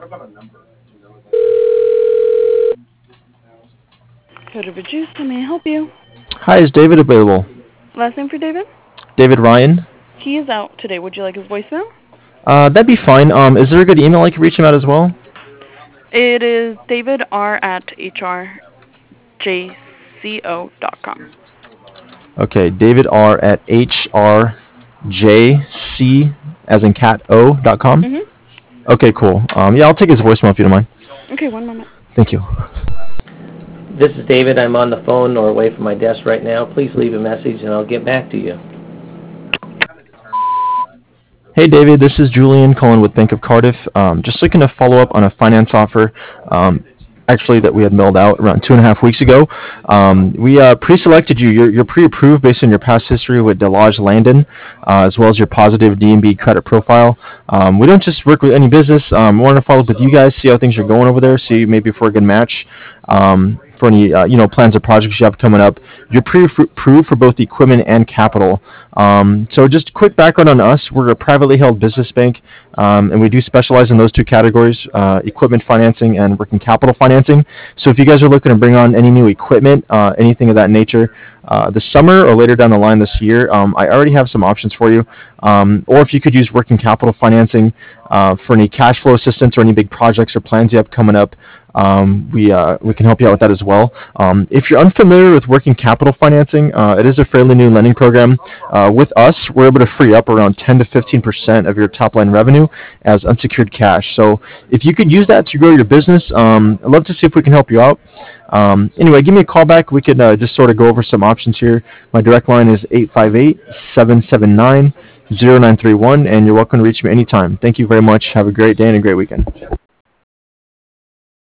Code of Juice, how may I help you? Hi, is David available? Last name for David? David Ryan? He is out today. Would you like his voicemail? That'd be fine. Is there a good email I can reach him at as well? It is davidr at hrjco.com. Okay, David R at HRJC as in cat O.com. Mm-hmm. Okay, cool. Yeah, I'll take his voicemail if you don't mind. Okay, one moment. Thank you. This is David. I'm on the phone or away from my desk right now. Please leave a message and I'll get back to you. Hey, David, this is Julian calling with Bank of Cardiff. Just looking to follow up on a finance offer. Actually, that we had mailed out around 2.5 weeks ago. We pre-selected you. You're pre-approved based on your past history with Delage Landon, as well as your positive DNB credit profile. We don't just work with any business. We want to follow up with you guys, see how things are going over there, see maybe if we're a good match for any plans or projects you have coming up. You're pre-approved for both equipment and capital. So just quick background on us. We're a privately held business bank, and we do specialize in those two categories, equipment financing and working capital financing. So if you guys are looking to bring on any new equipment, anything of that nature, this summer or later down the line this year, I already have some options for you. Or if you could use working capital financing for any cash flow assistance or any big projects or plans you have coming up, we can help you out with that as well. If you're unfamiliar with working capital financing, it is a fairly new lending program. With us, we're able to free up around 10 to 15% of your top line revenue as unsecured cash. So if you could use that to grow your business, I'd love to see if we can help you out. Anyway, give me a call back. We can just sort of go over some options here. My direct line is 858-779-0931, and you're welcome to reach me anytime. Thank you very much. Have a great day and a great weekend.